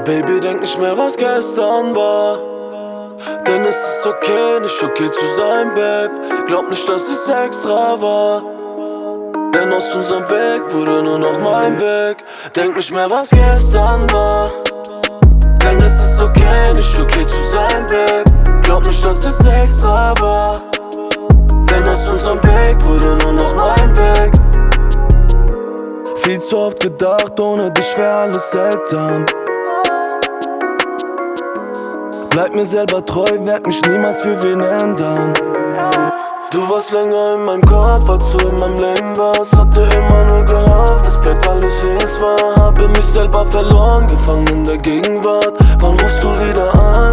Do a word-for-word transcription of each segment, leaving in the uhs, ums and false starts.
Baby, denk nicht mehr, was gestern war. Denn es ist okay, nicht okay zu sein, Babe. Glaub nicht, dass es extra war. Denn aus unserem Weg wurde nur noch mein Weg. Denk nicht mehr, was gestern war. Denn es ist okay, nicht okay zu sein, Babe. Glaub nicht, dass es extra war. Denn aus unserem Weg wurde nur noch mein Weg. Viel zu oft gedacht, ohne dich wär alles seltsam. Bleib mir selber treu, werd mich niemals für wen ändern. Du warst länger in meinem Kopf, als du in meinem Leben warst. Hatte immer nur gehofft, es bleibt alles wie es war. Habe mich selber verloren, gefangen in der Gegenwart. Wann rufst du wieder an?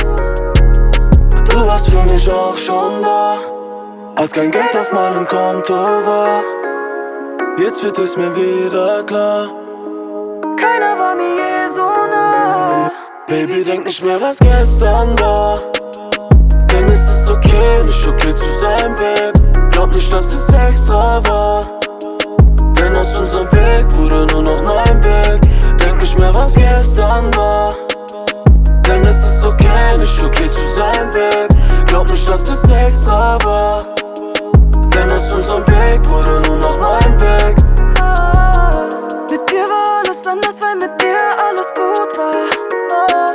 Du warst für mich auch schon da, als kein Geld auf meinem Konto war. Jetzt wird es mir wieder klar, keiner war mir je so nah. Baby, denk nicht mehr, was gestern war. Denn es ist okay, nicht okay zu sein, Babe. Glaub nicht, dass es extra war. Denn aus unserem Weg wurde nur noch mein Weg. Denk nicht mehr, was gestern war. Denn es ist okay, nicht okay zu sein, Babe. Glaub nicht, dass es extra war. Denn aus unserem Weg wurde nur noch mein Weg. Ah, mit dir war alles anders, weil mit dir alles gut war. Ah,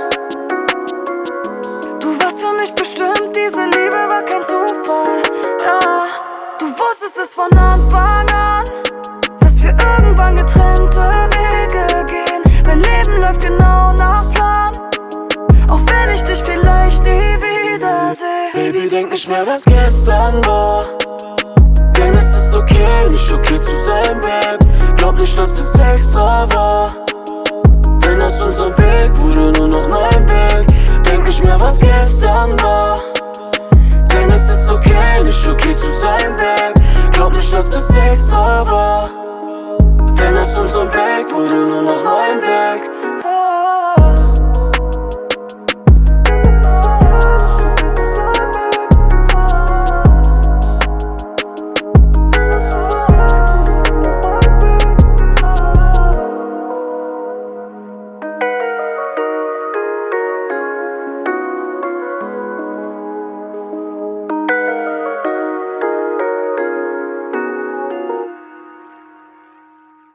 du warst für mich bestimmt, diese Liebe war kein Zufall. Ja, du wusstest es von Anfang an, dass wir irgendwann getrennte Wege gehen. Mein Leben läuft genau nach Plan, auch wenn ich dich vielleicht nie wiedersehe. Baby, denk nicht mehr, was gestern war. Denn es ist okay, nicht okay zu sein, Babe. Glaub nicht, dass es extra war. Denn aus unserem Weg wurde nur noch mein